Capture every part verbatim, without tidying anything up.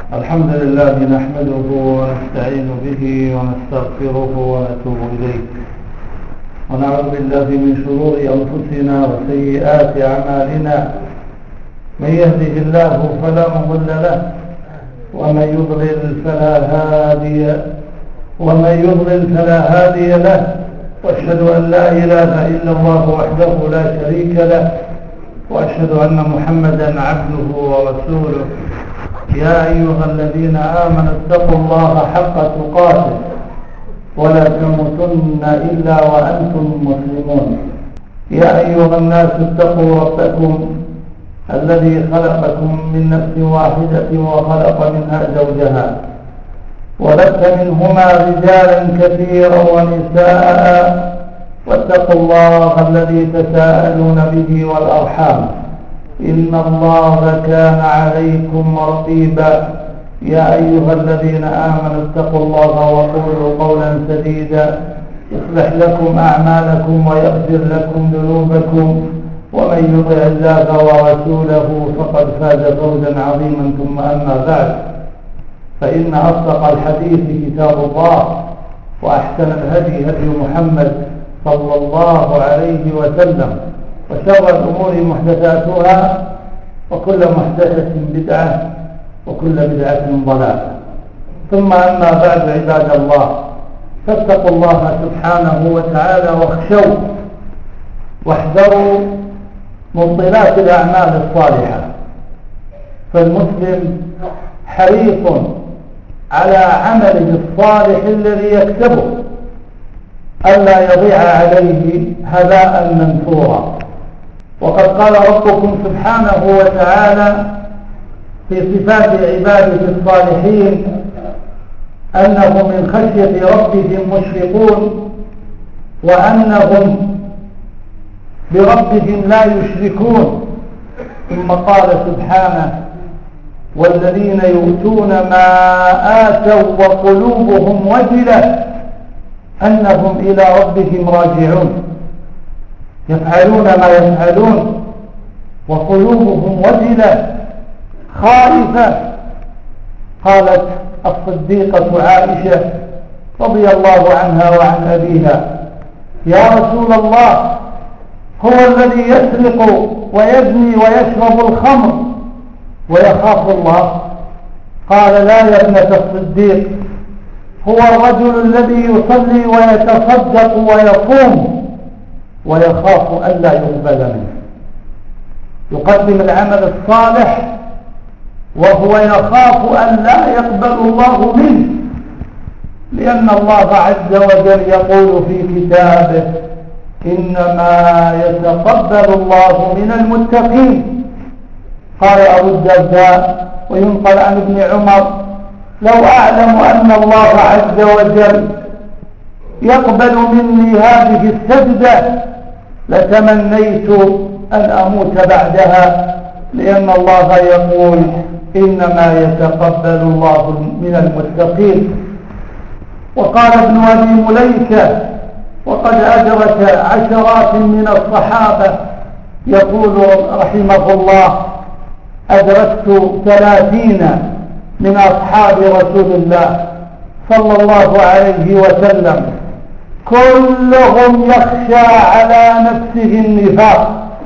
الحمد لله نحمده ونستعين به ونستغفره ونتوب إليه ونعوذ بالله من شرور أنفسنا وسيئات أعمالنا. من يهده الله فلا مضل له ومن يضلل فلا هادي ومن يضلل فلا هادي له، وأشهد أن لا إله إلا الله وحده لا شريك له، وأشهد أن محمدا عبده ورسوله. يا أيها الذين آمنوا اتقوا الله حق تقاته ولا تموتن إلا وأنتم مسلمون. يا أيها الناس اتقوا ربكم الذي خلقكم من نفس واحدة وخلق منها زوجها وبث منهما رجالا كثيرا ونساء، واتقوا الله الذي تساءلون به والأرحام إن الله كان عليكم رقيبا. يا أيها الذين آمنوا اتقوا الله وقولوا قولا سديدا يصلح لكم أعمالكم ويغفر لكم ذنوبكم، ومن يطع الله ورسوله فقد فاز فوزا عظيما. ثم أما بعد، فإن أصدق الحديث كتاب الله، وأحسن الهدي هدي محمد صلى الله عليه وسلم، وشر الأمور محدثاتها، وكل محدثة بدعة، وكل بدعة ضلالة. ثم أما بعد، عباد الله، فاتقوا الله سبحانه وتعالى واخشوه واحذروا مبطلات الأعمال الصالحة. فالمسلم حريص على عمله الصالح الذي يكسبه ألا يضيع عليه هباء منثورا. وقد قال ربكم سبحانه وتعالى في صفات عباده الصالحين أنهم من خشية ربهم مشفقون، وأنهم بربهم لا يشركون. ثم قال سبحانه: والذين يؤتون ما آتوا وقلوبهم وجلة أنهم إلى ربهم راجعون، يفعلون ما يفعلون وقلوبهم وجلة خائفة. قالت الصديقة عائشة رضي الله عنها وعن أبيها: يا رسول الله، هو الذي يسرق ويزني ويشرب الخمر ويخاف الله؟ قال: لا يا ابنة الصديق، هو الرجل الذي يصلي ويتصدق ويصوم ويخاف ألا يقبل منه. يقدم العمل الصالح وهو يخاف أن لا يقبل الله منه، لأن الله عز وجل يقول في كتابه: إنما يتقبل الله من المتقين. قال أبو الدرداء وينقل عن ابن عمر: لو أعلم أن الله عز وجل يقبل مني هذه السجدة لتمنيت أن أموت بعدها، لأن الله يقول: إنما يتقبل الله من المتقين. وقال ابن أبي مليكة وقد أدرك عشرات من الصحابة يقول رحمه الله: أدركت ثلاثين من أصحاب رسول الله صلى الله عليه وسلم كلهم يخشى على نفسه النفاق،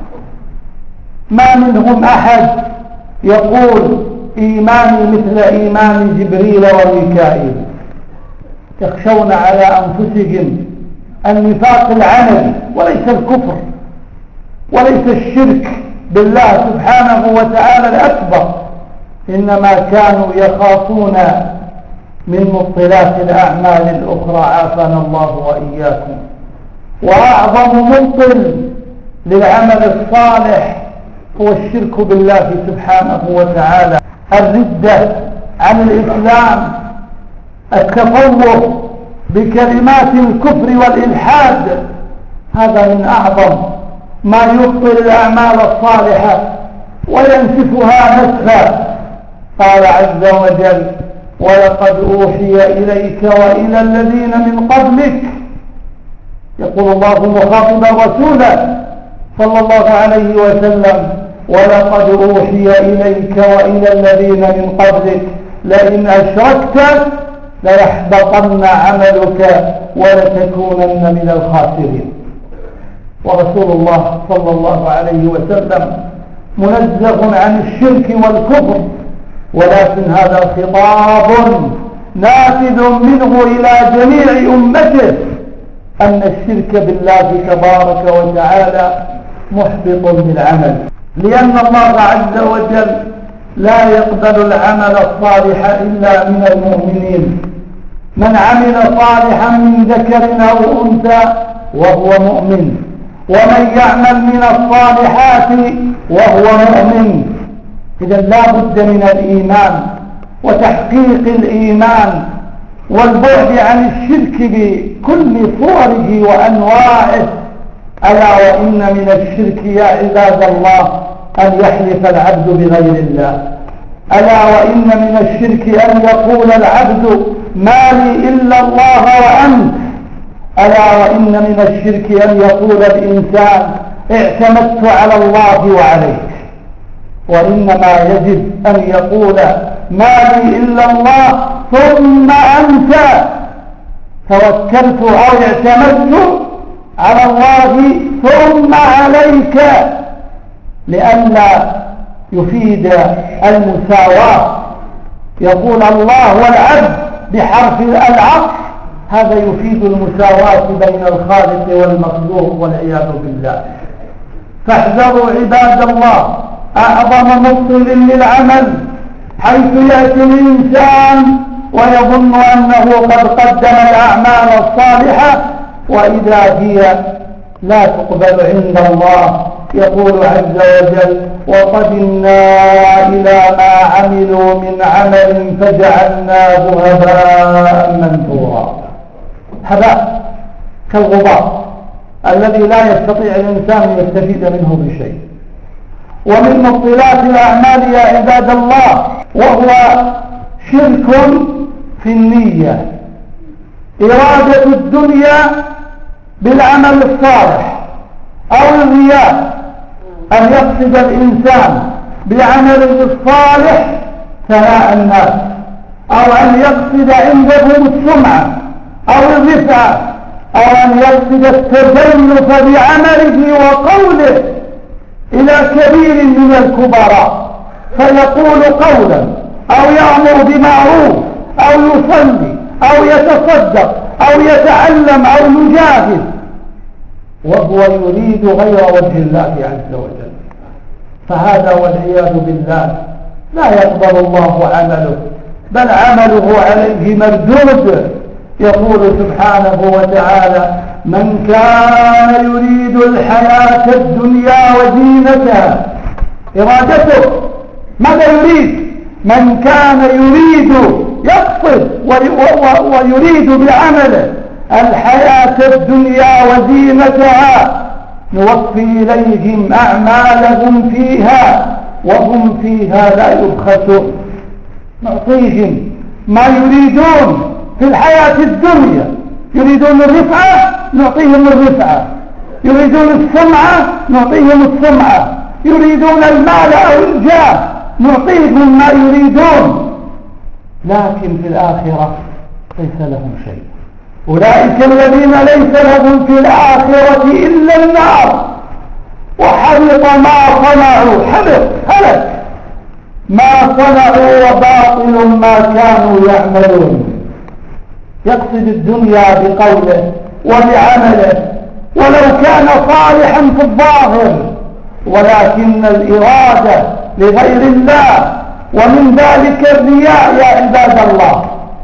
ما منهم أحد يقول إيماني مثل إيمان جبريل وميكائيل. يخشون على أنفسهم النفاق العملي، وليس الكفر وليس الشرك بالله سبحانه وتعالى الأكبر، إنما كانوا يخافون من مبطلات الأعمال الأخرى، عافانا الله وإياكم. وأعظم مبطل للعمل الصالح هو الشرك بالله سبحانه وتعالى، الردة عن الإسلام، التفوه بكلمات الكفر والإلحاد. هذا من أعظم ما يبطل الأعمال الصالحة وينسفها نسفا. قال عز وجل: ولقد أوحي إليك وإلى الذين من قبلك. يقول الله مخاطبا رسوله صلى الله عليه وسلم: ولقد أوحي إليك وإلى الذين من قبلك لئن أشركت ليحبطن عملك ولتكونن من الخاسرين. ورسول الله صلى الله عليه وسلم منزه عن الشرك والكفر، ولكن هذا خطاب نافذ منه إلى جميع أمته أن الشرك بالله تبارك وتعالى محبط للعمل، لأن الله عز وجل لا يقبل العمل الصالح إلا من المؤمنين. من عمل صالحا من ذكر أو أنثى وهو مؤمن، ومن يعمل من الصالحات وهو مؤمن. إذا لا بد من الإيمان وتحقيق الإيمان والبعد عن الشرك بكل صوره وأنواعه. ألا وإن من الشرك يا عباد الله أن يحلف العبد بغير الله. ألا وإن من الشرك أن يقول العبد ما لي إلا الله وأنت. ألا وإن من الشرك أن يقول الإنسان اعتمدت على الله وعليك. وإنما يجب أن يقول ما لي إلا الله ثم أنت، توكلت أو اعتمدت على الله ثم عليك، لئلا يفيد المساواة. يقول الله والعبد بحرف العطف، هذا يفيد المساواة بين الخالق والمخلوق والعياذ بالله. فاحذروا عباد الله أعظم مبطل للعمل، حيث يأتي الإنسان ويظن أنه قد قدم الأعمال الصالحة وإذا هي لا تقبل عند الله. يقول عز وجل وقدمنا إلى ما عملوا من عمل فجعلناه هباء منثورا. هباء كالغبار الذي لا يستطيع الإنسان أن يستفيد منه بشيء. ومن مبطلات الأعمال يا عباد الله وهو شرك في النية، إرادة الدنيا بالعمل الصالح أو الرياء، أن يقصد الإنسان بعمله الصالح ثناء الناس، أو أن يقصد عندهم السمعة أو الرفعة، أو أن يقصد التزيف بعمله وقوله إلى كبير من الكبراء، فيقول قولا أو يأمر بمعروف أو يصلي أو يتصدق أو يتعلم أو يجاهد وهو يريد غير وجه الله عز وجل. فهذا والعياذ بالله لا يقبل الله عمله، بل عمله عليه مردود. يقول سبحانه وتعالى من كان يريد الحياة الدنيا وزينتها، إرادته ماذا يريد؟ من كان يريد يقصد ويريد بعمله الحياة الدنيا وزينتها نوفي إليهم أعمالهم فيها وهم فيها لا يبخسون. نعطيهم ما يريدون في الحياة الدنيا. يريدون الرفعة نعطيهم الرفعة، يريدون السمعة نعطيهم السمعة، يريدون المال أو الجاه نعطيهم ما يريدون، لكن في الآخرة ليس لهم شيء. أولئك الذين ليس لهم في الآخرة إلا النار وحبط ما صنعوا، حبط هلك ما صنعوا وباطل ما كانوا يعملون. يقصد الدنيا بقوله وبعمله ولو كان صالحا في الظاهر، ولكن الإرادة لغير الله، ومن ذلك الرياء يا عباد الله.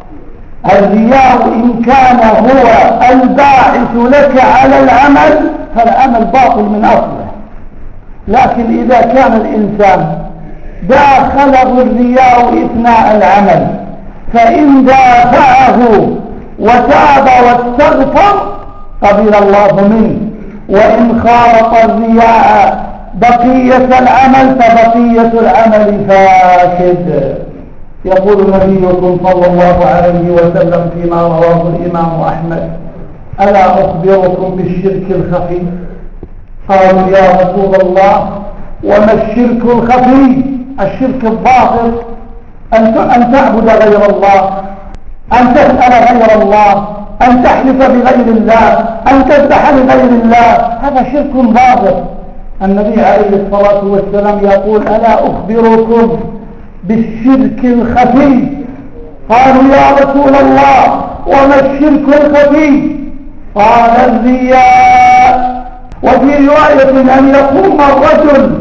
الرياء إن كان هو الباعث لك على العمل فالعمل باطل من أصله، لكن إذا كان الإنسان داخله الرياء إثناء العمل فإن دافعه وتاب واستغفر قبل الله منه، وإن خالط الرياء بقية العمل فبقية العمل فاسد. يقول نبيكم صلى الله عليه وسلم فيما رواه الإمام أحمد ألا أخبركم بالشرك الخفي؟ قالوا يا رسول الله وما الشرك الخفي؟ الشرك الظاهر أن تعبد غير الله، أن تسأل غير الله، أن تحلف بغير الله، أن تذبح لغير الله، هذا شرك ظاهر. النبي عليه الصلاة والسلام يقول: ألا أخبركم بالشرك الخفي؟ قالوا: يا رسول الله وما الشرك الخفي؟ قال: الرياء. وفي رواية أن يقوم الرجل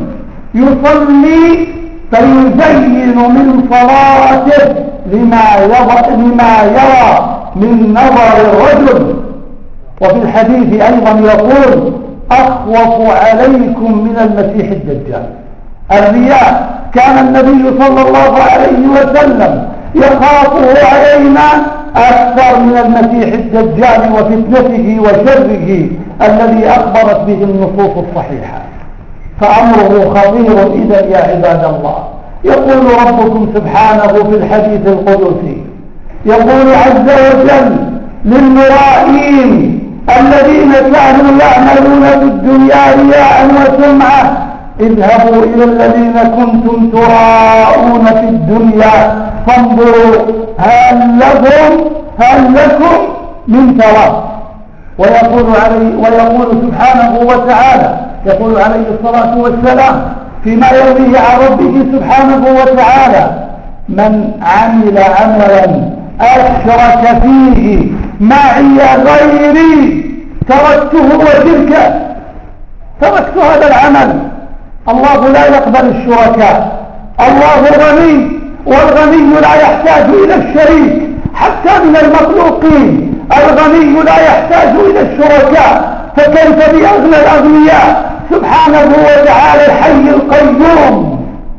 يصلي فيزين من صلاته لما لما يرى من نظر الرجل. وفي الحديث أيضا يقول: أخوف عليكم من المسيح الدجال. الرياء كان النبي صلى الله عليه وسلم يخافه علينا أكثر من المسيح الدجال وفتنته وشره الذي أخبرت به النصوص الصحيحة. فأمره خطير إذا يا عباد الله. يقول ربكم سبحانه في الحديث القدسي، يقول عز وجل للمرائين الذين كانوا يعملون في الدنيا رياء وسمعة: اذهبوا إلى الذين كنتم تراءون في الدنيا فانظروا هل لكم هل لكم من ثواب. ويقول عليه ويقول سبحانه وتعالى، يقول عليه الصلاة والسلام فيما يرويه عن ربه سبحانه وتعالى: من عمل عملا أشرك فيه معي غيري تركته وشركه. تركت هذا العمل. الله لا يقبل الشركاء، الله غني، والغني لا يحتاج إلى الشريك حتى من المخلوقين. الغني لا يحتاج إلى الشركاء، فكيف بأغنى الأغنياء سبحانه وتعالى الحي القيوم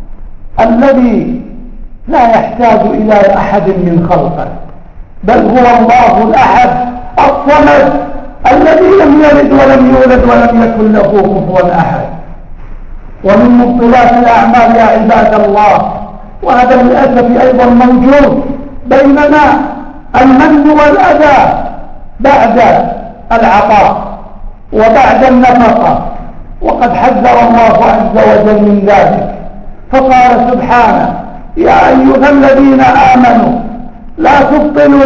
الذي لا يحتاج إلى أحد من خلقه، بل هو الله الأحد الصمد الذي لم يلد ولم يولد ولم يكن له كفوا أحد. ومن مبطلات الأعمال يا عباد الله، وهذا للأسف أيضا موجود بيننا، المن والأذى بعد العطاء وبعد النفقة. وقد حذر الله عز وجل من ذلك، فقال سبحانه: يا أيها الذين آمنوا لا تبطلوا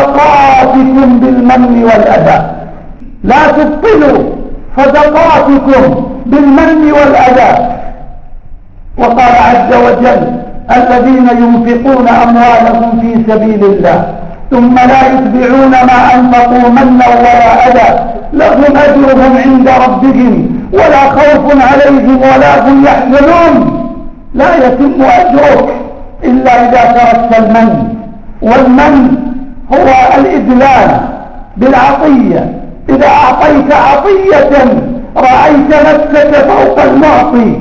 صدقاتكم بالمن والأذى. لا تبطلوا صدقاتكم بالمن والأذى. وقال عز وجل: الذين ينفقون أموالهم في سبيل الله ثم لا يتبعون ما أنفقوا منا ولا أذى لهم أجرهم عند ربهم ولا خوف عليهم ولا هم يحزنون. لا يتم أجرك إلا إذا تركت المن. والمن هو الإدلال بالعطية. إذا أعطيت عطية رأيت نفسك فوق المعطي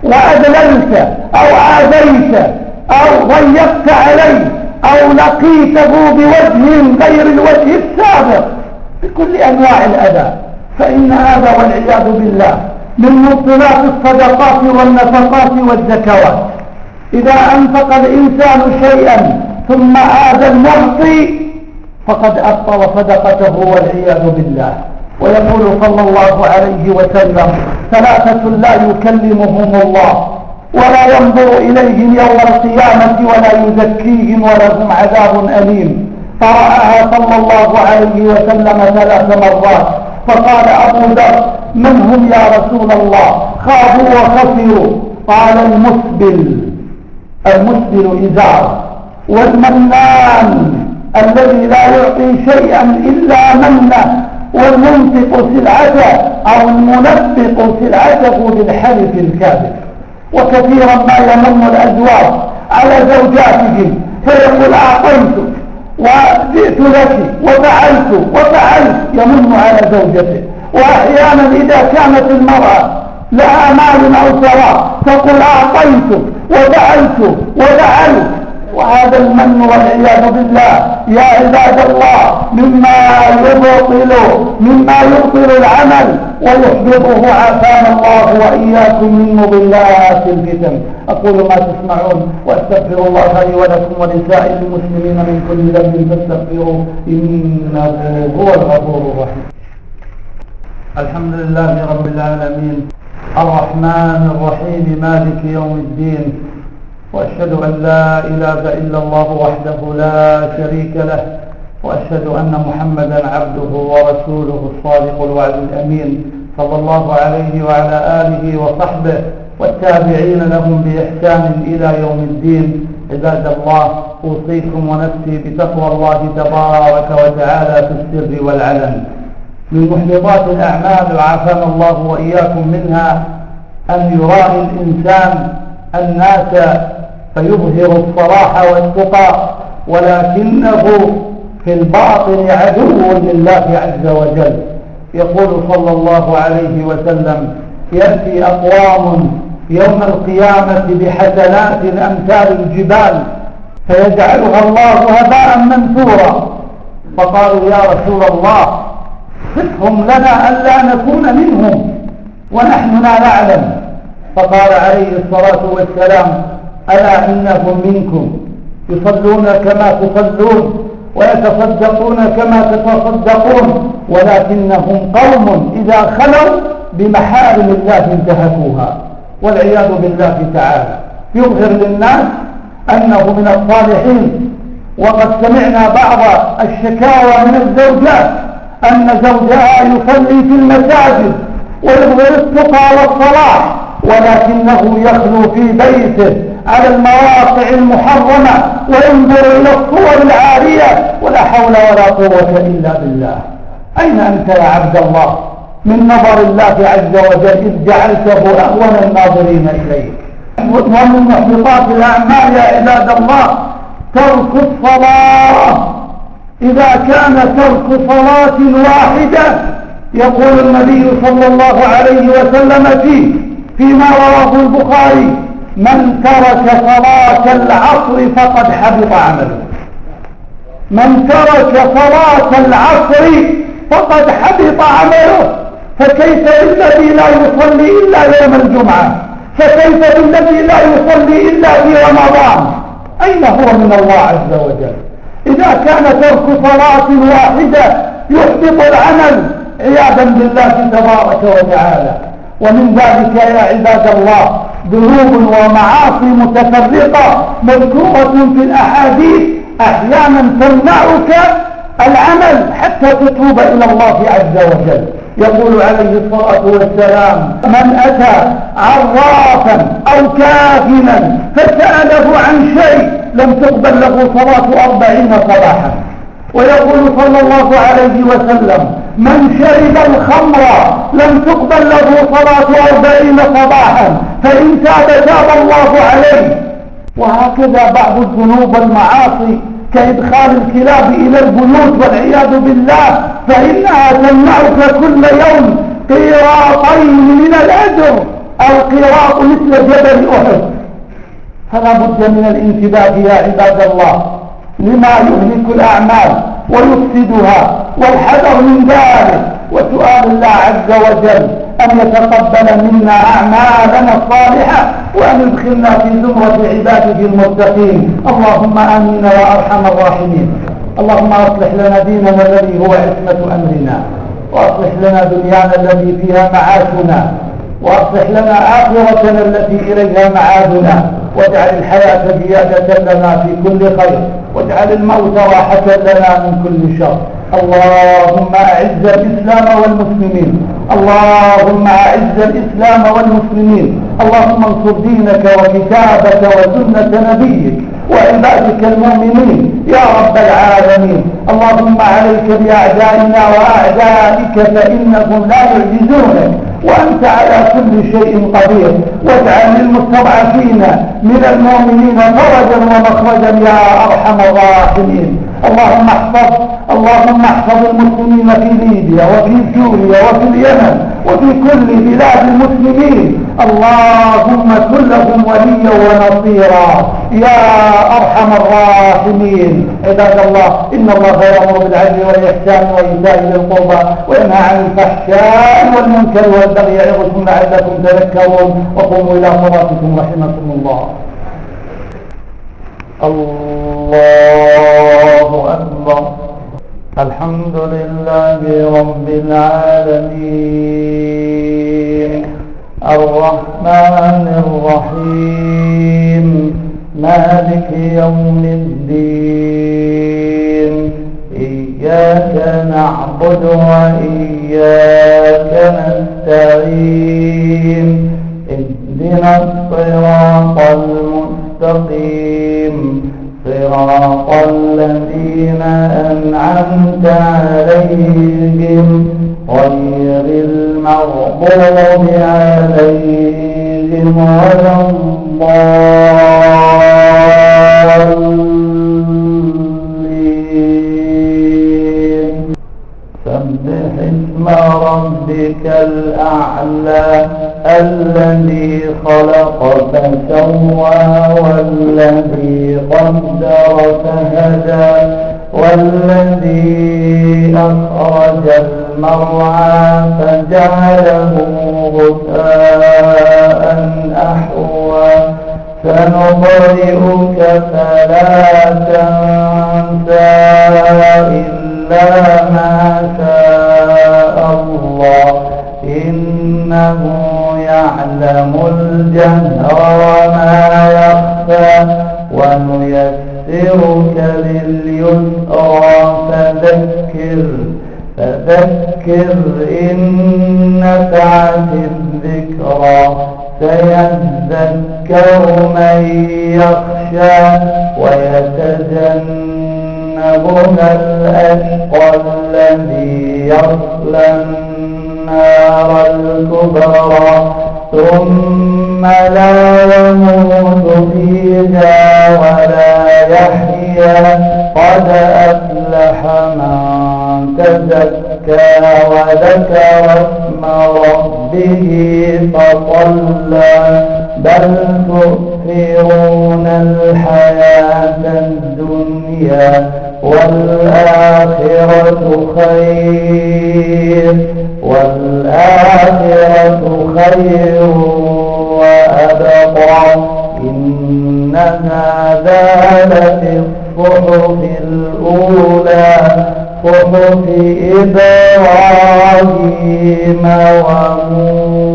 وأدللت أو عاديت أو ضيقت عليه أو لقيته بوجه غير الوجه السابق بكل أنواع الأذى، فإن هذا والعياذ بالله من مبطلات الصدقات والنفقات والزكوات. إذا أنفق الإنسان شيئا ثم عاد المعطي فقد أبطل صدقته والعياذ بالله. ويقول صلى الله عليه وسلم: ثلاثة لا يكلمهم الله ولا ينظر إليهم يوم القيامة ولا يزكيهم ولهم عذاب أليم. فرآها صلى الله عليه وسلم ثلاث مرات، فقال أبو ذر: من هم يا رسول الله؟ خابوا وخسروا. قال: المسبل المسبل إزار، والمنان الذي لا يعطي شيئا إلا منه، والمنفق سلعته أو المنفق سلعته بالحلف الكاذب. وكثيرا ما يمن الأزواج على زوجاتهم فيقول: أعطيتك وجئت لك وفعلت وفعلت، يمن على زوجته. وأحيانا إذا كانت المرأة لها مال أو ثراء تقول: أعطيتك وفعلت وفعلت. وهذا المن والعياذ بالله يا عباد الله مما يبطل مما يبطل العمل ويحبطه، عافانا الله وإياكم من مضلات الفتن. أقول ما تسمعون وأستغفر الله لي ولكم ولسائر المسلمين من كل ذنب فاستغفروه إنه هو الغفور الرحيم. الحمد لله رب العالمين الرحمن الرحيم مالك يوم الدين، وأشهد أن لا إله إلا الله وحده لا شريك له، وأشهد أن محمدا عبده ورسوله الصادق الوعد الأمين، صلى الله عليه وعلى آله وصحبه والتابعين لهم بإحسان إلى يوم الدين. عباد الله، أوصيكم ونفسي بتقوى الله تبارك وتعالى في السر والعلن. من محبطات الأعمال وعافانا الله وإياكم منها أن يرائي الإنسان الناس فيظهر الصلاح والتقى، ولكنه في الباطن عدو لله عز وجل. يقول صلى الله عليه وسلم: يأتي أقوام يوم القيامة بحسنات أمثال الجبال فيجعلها الله هباء منثورا. فقالوا: يا رسول الله، صفهم لنا ألا نكون منهم ونحن لا نعلم. فقال عليه الصلاة والسلام: ألا إنهم منكم يصلون كما تصلون ويتصدقون كما تتصدقون، ولكنهم قوم إذا خلوا بمحارم الله انتهكوها، والعياذ بالله تعالى. يظهر للناس أنه من الصالحين. وقد سمعنا بعض الشكاوى من الزوجات أن زوجها يصلي في المساجد ويظهر التقى والصلاح، ولكنه يخلو في بيته على المواقع المحرمة وينظر إلى الصور العارية، ولا حول ولا قوة إلا بالله. أين أنت يا عبد الله من نظر الله عز وجل إذ جعلته أهون الناظرين إليك؟ ومن محبطات الأعمال يا عباد الله ترك الصلاة. إذا كان ترك صلاة واحدة، يقول النبي صلى الله عليه وسلم فيه فيما رواه البخاري: من ترك صلاة العصر فقد حبط عمله. من ترك صلاة العصر فقد حبط عمله. فكيف بالذي لا يصلي إلا يوم الجمعة؟ فكيف بالذي لا يصلي إلا في رمضان؟ أين هو من الله عز وجل؟ إذا كان ترك صلاة واحدة يحبط العمل عياذا بالله تبارك وتعالى. ومن ذلك يا عباد الله ذنوب ومعاصي متفرقة مذكورة في الأحاديث أحيانا تمنعك العمل حتى تتوب إلى الله عز وجل. يقول عليه الصلاة والسلام: من أتى عرافا أو كاهنا فسأله عن شيء لم تقبل له صلاة أربعين صباحا. ويقول صلى الله عليه وسلم: من شرب الخمر لم تقبل له صلاة أربعين صباحا، فإن تاب تاب الله عليه. وهكذا بعض الذنوب والمعاصي كإدخال الكلاب إلى البيوت والعياذ بالله، فإنها تمنعك كل يوم قيراطين من الأجر، القيراط مثل جبل أحد. فلا بد من الانتباه يا عباد الله لما يهلك الأعمال ويفسدها، والحذر من ذلك، وسؤال الله عز وجل أن يتقبل منا أعمالنا الصالحة وأن يدخلنا في زمرة عباده المتقين. اللهم آمين يا أرحم الراحمين. اللهم أصلح لنا ديننا الذي هو عصمة أمرنا، وأصلح لنا دنيانا التي فيها معاشنا، وأصلح لنا آخرتنا التي إليها معادنا، واجعل الحياة زيادة لنا في كل خير، واجعل الموت راحة لنا من كل شر. اللهم أعز الإسلام والمسلمين، اللهم أعز الإسلام والمسلمين، اللهم انصر دينك وكتابك وسنة نبيك وعبادك المؤمنين يا رب العالمين. اللهم عليك بأعدائنا وأعدائك فإنهم لا يعجزونك، وأنت على كل شيء قدير. واجعل للمستضعفين من المؤمنين فرجا ومخرجا يا أرحم الراحمين. اللهم احفظ اللهم احفظ المسلمين في ليبيا وفي سوريا وفي اليمن وفي كل بلاد المسلمين. اللهم كن لهم وليا ونصيرا يا أرحم الراحمين. عباد الله، إن الله يأمر بالعدل والإحسان وإيتاء ذي القربى وينهى عن الفحشاء والمنكر والبغي يعظكم لعلكم تذكرون. وقوموا إلى صلاتكم رحمكم الله. الله أكبر. الحمد لله رب العالمين الرحمن الرحيم مالك يوم الدين إياك نعبد وإياك نستعين اهدنا الصراط المستقيم صراط الذين أنعمت عليهم غير المغضوب عليهم ولا الضالين. سبح اسم ربك الأعلى الذي خلق فسوى والذي قدر فهدى والذي أخرج المرعى فجعله غثاء أحوى سنقرئك فلا تنسى إلا ما شاء الله إنه يعلم الجهر وما يخفى ونيسرك لليسرى فذكر فذكر إن نفعت الذكرى سيذكر من يخشى ويتجنبها الأشقى الذي يصلى النار الكبرى ثم لا يموت فيها ولا يحيا قد أفلح من تزكى وذكر اسم ربه فصلى بل تؤثرون الحياة الدنيا والآخرة خير والآخرة خير وأبقى إن هذا لفي الصحف الأولى صحف إبراهيم وموسى